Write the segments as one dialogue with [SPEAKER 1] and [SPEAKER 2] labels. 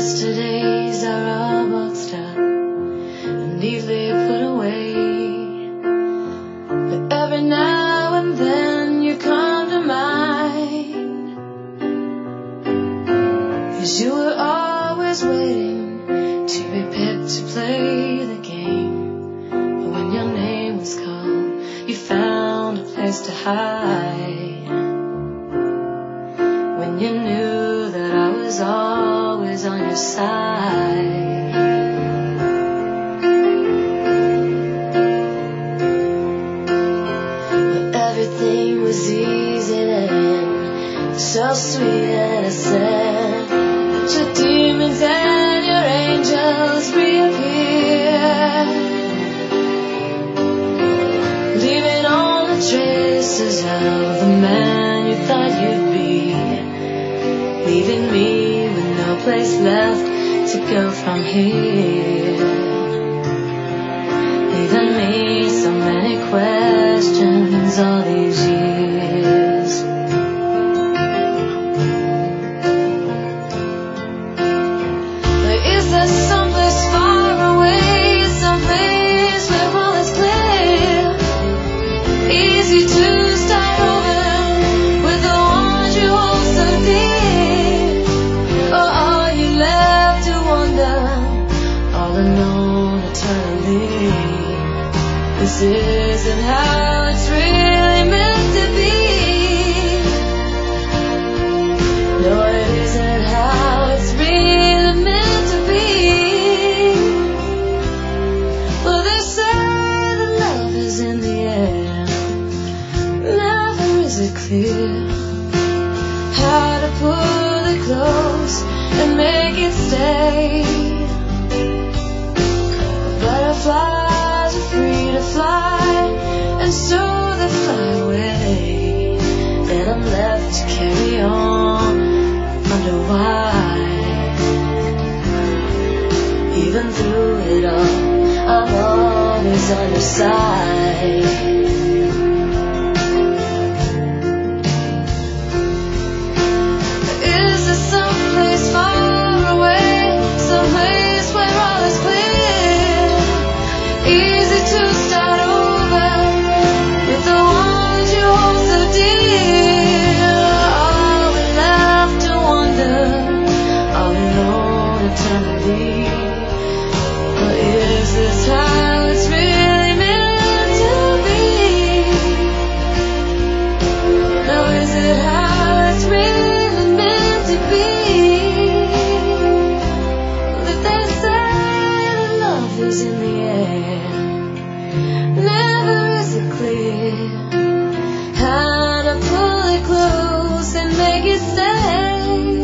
[SPEAKER 1] yesterdays are all boxed up and neatly put away. But every now and then you come to mind, 'cause you were always waiting to be picked to play the game. But when your name was called, you found a place to hide. When you knew that I was always on your side. But everything was easy then, so sweet and innocent. But your demons and your angels reappear, leaving all the traces of the man you thought you'd be, leaving me with no place left to go from here, leaving me so many questions all these years. But is there someplace far away, someplace where all is clear, easy to start over with the ones you hold so dear? Or are you left to wonder, all alone eternally? This isn't how it's really meant to be. No, it isn't how it's really meant to be. Well, they say that love is in the air, never is it clear how to pull it close and make it stay. Butterflies are free to fly, and so they fly away, and I'm left to carry on, wonder why. Even through it all, I'm always on your side. Is there someplace far away, someplace where all is clear, easy to start over with the ones you hold so dear? Are we left to wonder, all alone eternally? Or is this how it's really meant to be? Now is it how it's really meant to be? That they say that love is in the air, never is it clear how to pull it close and make it stay.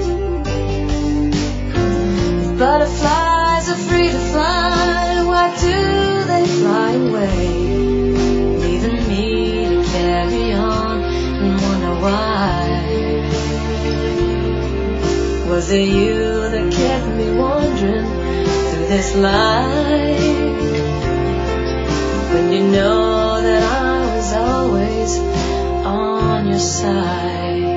[SPEAKER 1] If butterflies are free to fly, why do they fly away, leaving me to carry on and wonder why? Was it you that kept me wandering through this life, when you know that I was always on your side?